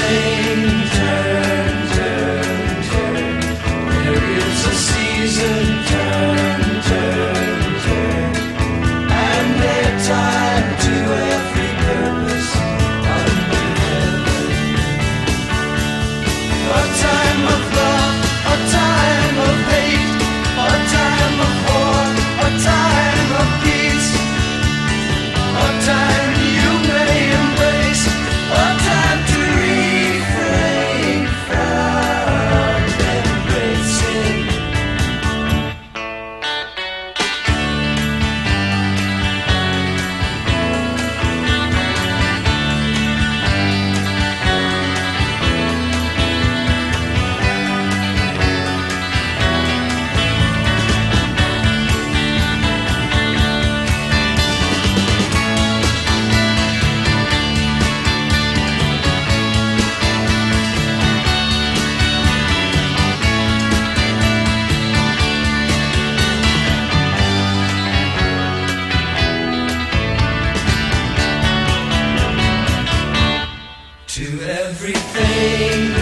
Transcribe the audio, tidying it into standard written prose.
everything turn, turn, turn. There is a season, turn, turn, turn. And a time to every purpose under heaven. A time of love, a time of hate, a time of war, a time of peace, a time you may embrace, a time to refrain from embracing. To everything